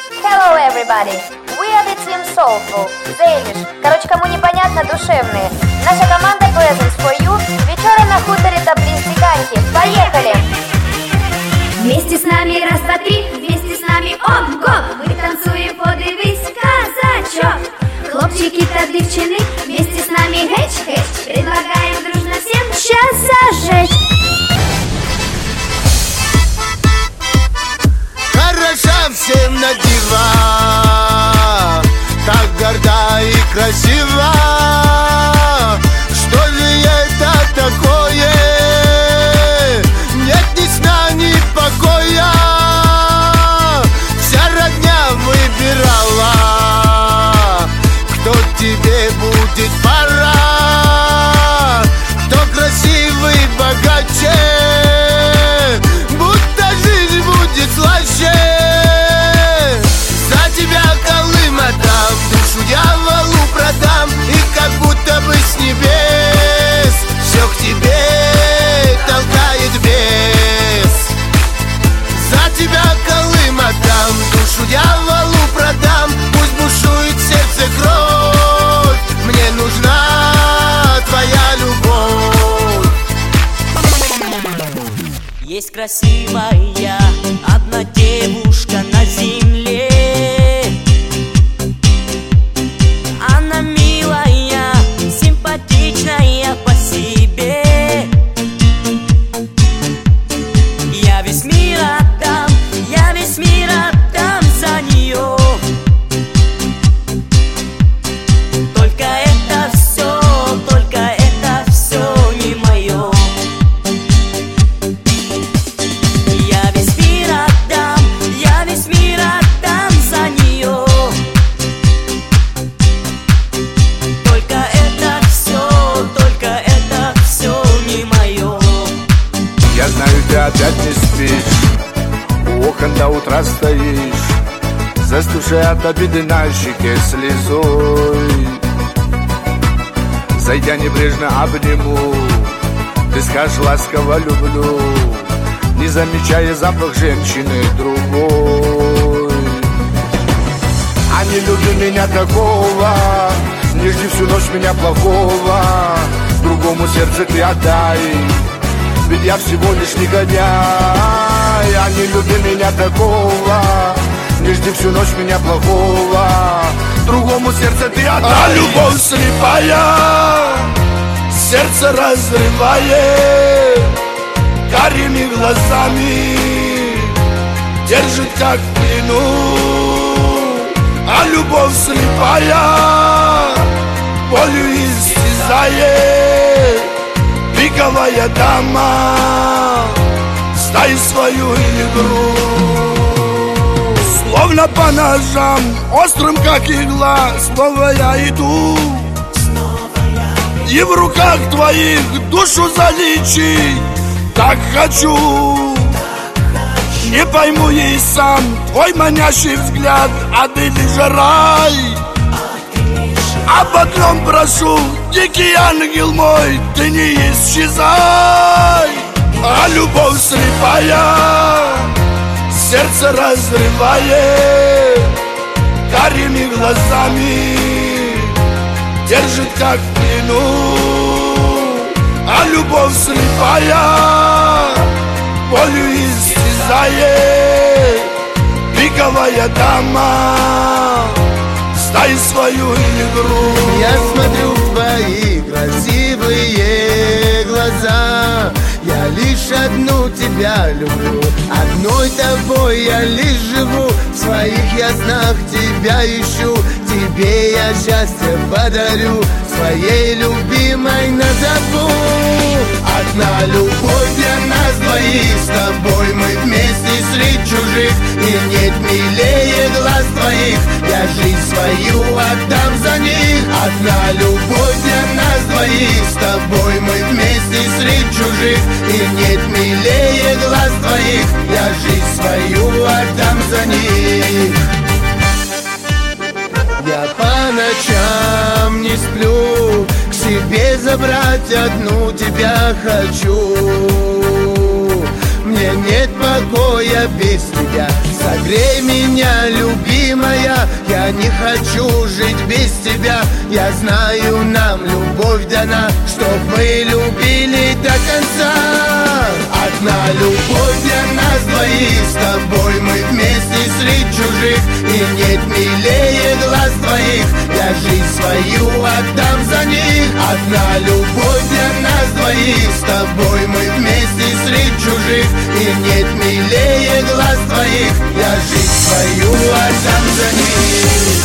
Hello everybody! We are the team Soulful, Zelish, короче, кому непонятно, душевные. Наша команда Presents for You, вечером на хуторе Таблиз Диганки. Поехали! Вместе с нами раз, два, три, вместе с нами оп-гоп. Мы танцуем, подивись, казачок. Хлопчики та девчины, вместе с нами хэч-хэч. Предлагаем дружно всем сейчас зажечь. Хороша всем на диван, так горда и красива. Что же это такое? Нет ни сна, ни покоя. Вся родня выбирала, кто тебе будет пора, кто красивый, богаче, будто жизнь будет слаще. За тебя Колым отдам, душу дьяволу продам, и как будто бы с небес все к тебе толкает бес. За тебя Колым отдам, душу дьяволу продам, пусть бушует в сердце кровь, мне нужна твоя любовь. Есть красивая одна девушка на земле. Она милая, симпатичная по себе. Я весь мир отдам за нее. Только это все не мое. Я весь мир отдам за нее. Только это все не мое. Я знаю, ты опять не спишь, у окон до утра стоишь, застывшая от обиды на щеке слезой. Зайдя небрежно обниму, ты скажешь ласково люблю, не замечая запах женщины другой. А не люби меня такого, не жди всю ночь меня плохого, другому сердце ты отдай, ведь я всего лишь негодяй. А не люби меня такого, не жди всю ночь меня плохого, другому сердце ты отдай. А любовь слепая сердце разрывает, карими глазами держит как в плену. А любовь слепая болью истязает, пиковая дама, стай свою игру. Словно по ножам, острым как игла, снова я иду. И в руках твоих душу залечить так хочу. Не пойму и сам твой манящий взгляд, а ты лишь рай. Об одном прошу, дикий ангел мой, ты не исчезай. А любовь слепая сердце разрывает, карими глазами держит как в плену. А любовь слепая болью истязает, пиковая дама, стай свою игру. Я смотрю в твои красивые глаза, я лишь одну тебя люблю, одной тобой я лишь живу. В своих я снах тебя ищу, тебе я счастье подарю, своей любимой назову. Одна любовь для нас двоих, с тобой мы вместе среди чужих, и нет милее глаз твоих, я жизнь свою отдам за них. Одна любовь для нас двоих, с тобой мы вместе среди чужих, и нет милее глаз твоих, я жизнь свою отдам за них. Я по ночам не сплю, к себе забрать одну тебя хочу. Мне нет покоя без тебя, согрей меня, люби моя, я не хочу жить без тебя. Я знаю, нам любовь дана, чтоб мы любили до конца. Одна любовь для нас двоих, с тобой мы вместе среди чужих. И нет милее глаз твоих, я жизнь свою отдам за них. Одна любовь для нас двоих, с тобой мы вместе среди чужих. И нет милее глаз твоих, я жизнь свою отдам за них.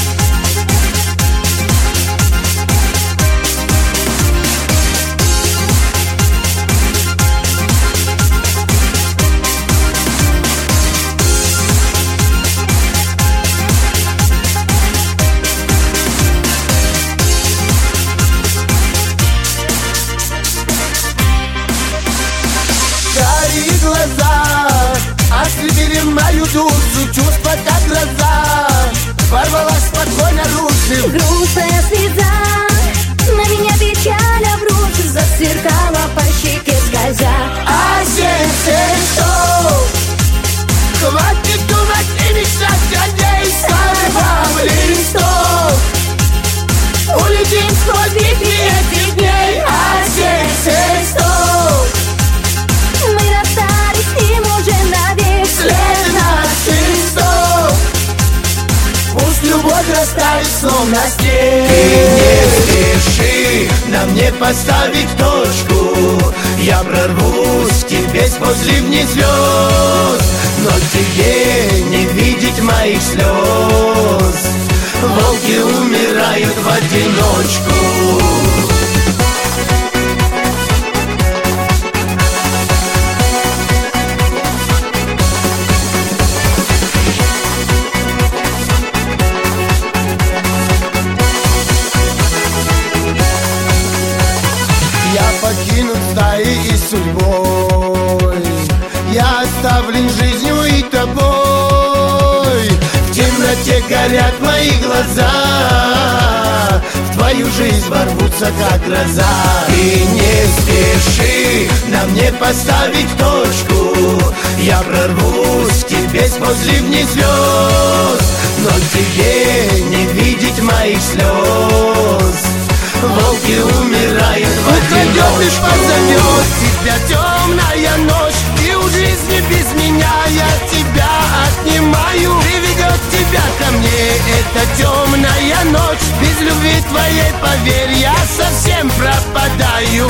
Ослепили мою душу, чувства как гроза, ворвалась под мой наружу. Грустная слеза, на меня печаль обрушит, засверкала по щеке скользя. А сердце что? Хватит думать и мечтать, надеюсь, сорвав листок. Улетим сквозь вихри этих дней. А сердце что? Мы расстались с ним уже навек. След наших стоп, пусть любовь растает словно снег. Ты не спеши на мне поставить точку, я прорвусь к тебе сквозь ливни звезд. Но тебе не видеть моих слез, волки умирают в одиночку. Покинут стаи и судьбой, я оставлен жизнью и тобой. В темноте горят мои глаза, в твою жизнь ворвутся как гроза. Ты не спеши на мне поставить точку, я прорвусь к тебе сквозь ливни звезд. Но тебе не видеть моих слез, волки умирают в одиночку. Лишь позовет тебя темная ночь, и у жизни без меня я тебя отнимаю. Приведет тебя ко мне эта темная ночь, без любви твоей, поверь, я совсем пропадаю.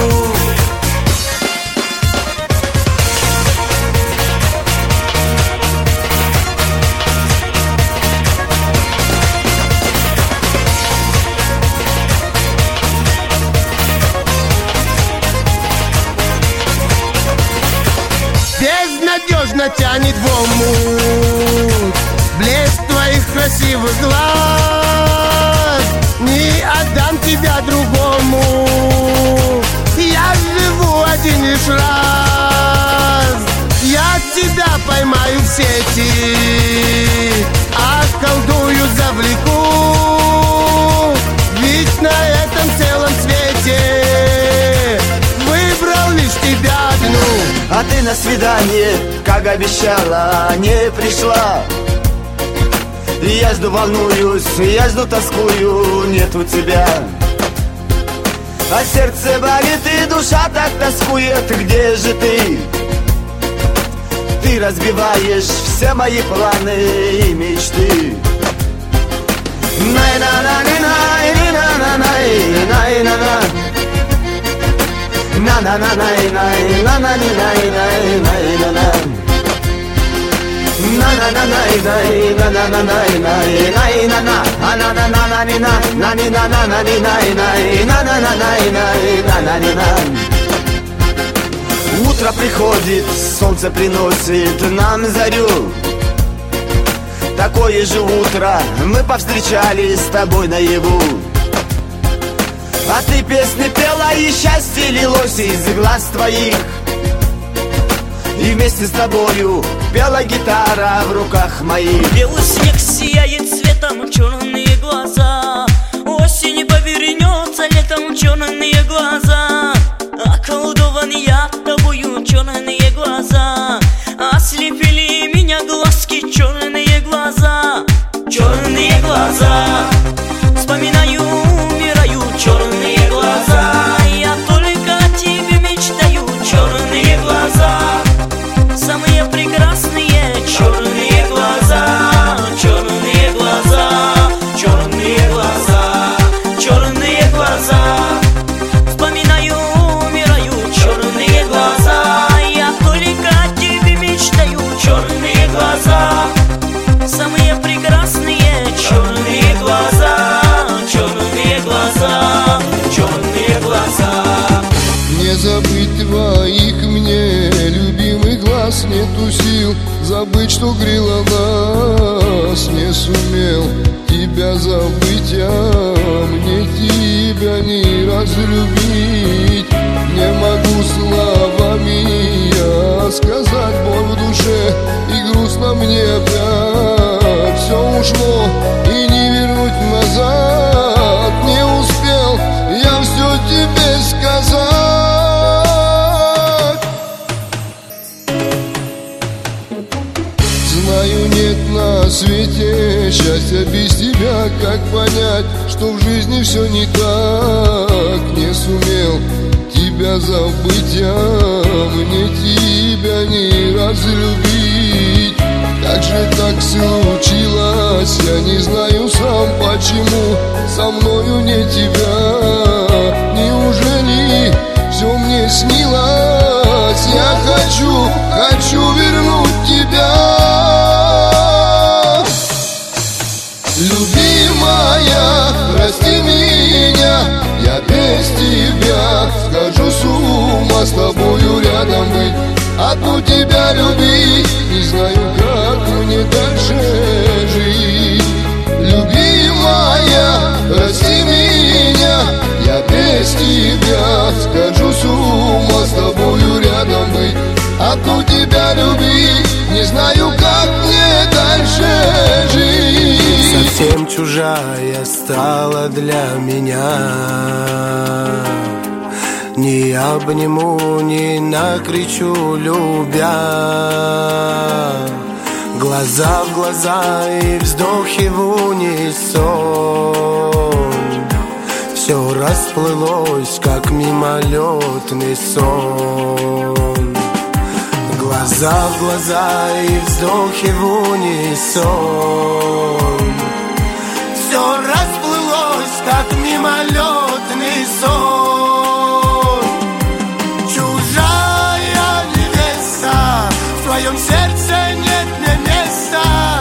Безнадежно тянет в омут блеск твоих красивых глаз. Не отдам тебя другому, я живу один лишь раз. Я тебя поймаю в сети, околдую, завлеку. Ведь на этом целом свете выбрал лишь тебя одну. А ты на свидание, как обещала, не пришла. Я жду, волнуюсь, я жду, тоскую, нету тебя. А сердце болит и душа так тоскует, где же ты? Ты разбиваешь все мои планы и мечты. Утро приходит, солнце приносит нам зарю. Такое же утро мы повстречались с тобой наяву. А ты песни пела, и счастье лилось из глаз твоих. И вместе с тобою пела гитара в руках моих. Белый снег сияет цветом, черные глаза. Осень повернется летом, черные глаза. Околдован я тобою, черные глаза. Ослепили меня глазки, черные глаза. глаза. Вспоминаю, умираю, черные глаза. Я только о тебе мечтаю, черные глаза. Самые прекрасные черные глаза, черные глаза, черные глаза, черные глаза. Вспоминаю, умираю, черные глаза. Я только о тебе мечтаю, черные глаза. Самые прекрасные черные глаза, черные глаза, черные глаза. Не забыть твоих мне любимых глаз, нету сил забыть, что грело нас. Не сумел тебя забыть, а мне тебя не разлюбить. Не могу словами я сказать боль в душе, и грустно мне опять. Все ушло и не вернуть назад. Не успел я все тебе сказать. Знаю, нет на свете счастья без тебя. Как понять, что в жизни все не так? Не сумел тебя забыть, а мне тебя не разлюбить. Как же так случилось, я не знаю сам почему. Со мною не тебя, неужели все мне снилось? Я хочу вернуть тебя. Любимая, прости меня, я без тебя схожу с ума, с тобою рядом быть, одну тебя любить. Не знаю, как мне дальше жить. Любимая, прости меня, я без тебя схожу с ума, с тобою рядом быть, одну тебя любить. Не знаю, как мне дальше жить. Совсем чужая стала для меня. Не обниму, не накричу, любя. Глаза в глаза и вздохи в унисон. Все расплылось, как мимолетный сон. Глаза в глаза и вздохи в унисон. Все расплылось, как мимолетный сон. Чужая невеста, в твоем сердце нет мне места.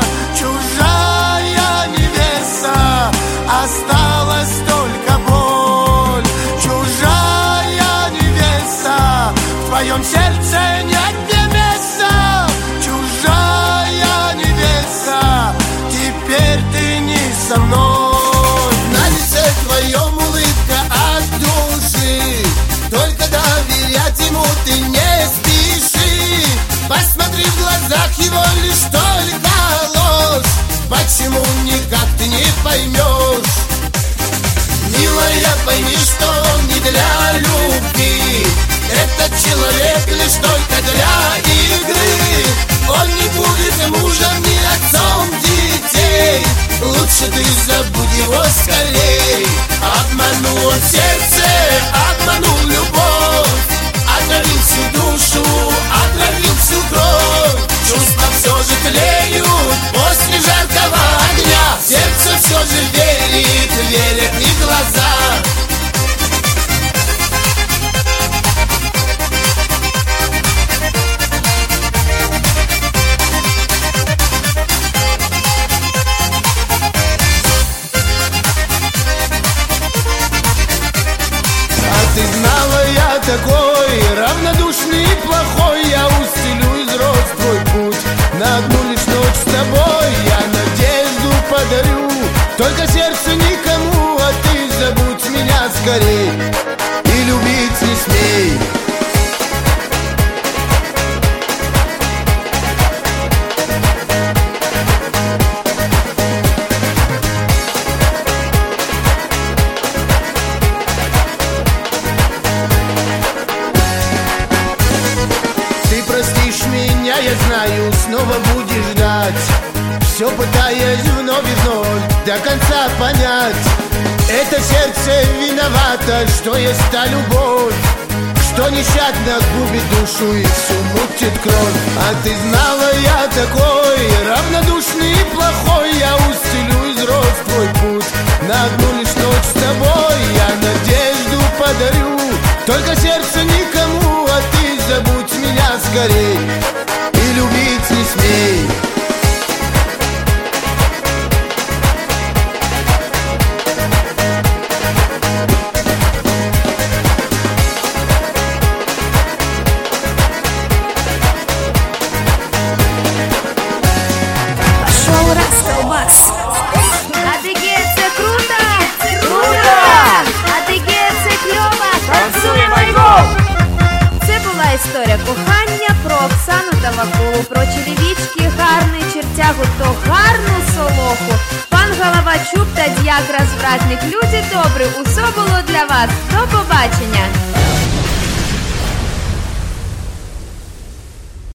Чужая невеста, осталась только боль. Чужая невеста, в твоем сердце нет мне места. Чужая невеста, теперь ты не со мной. На лице твоем улыбка от души, только доверять ему ты не спеши. Посмотри в глазах его лишь только ложь. Почему никак ты не поймешь? Милая, пойми, что он не для любви. Этот человек лишь только для игры. Он не будет мужем, ни отцом детей. Лучше ты забудь его скорей. Обманул он сердце, обманул любовь. Отравил всю душу, отравил всю кровь. Чувства все же тлеют после жаркого огня. Сердце все же верит, верят и глаза. Ты знала, я такой равнодушный и плохой. Я устелю из роз твой путь на одну лишь ночь с тобой. Я надежду подарю, только сердце никому. А ты забудь меня скорей и любить не смей. Я знаю, снова будешь ждать, все пытаясь вновь и вновь до конца понять. Это сердце виновато, что есть та любовь, что нещадно губит душу и всю мутит кровь. А ты знала, я такой равнодушный и плохой. Я устелю из роз твой путь на одну лишь ночь с тобой. Я надежду подарю, только сердце никому. А ты забудь меня скорей и любить не смей. Історія кохання про Оксану та Вакулу, про черевички, гарний чертягу, то гарну солоху. Пан Головачук та діяк розвратник. Люди добрі, усе було для вас. До побачення!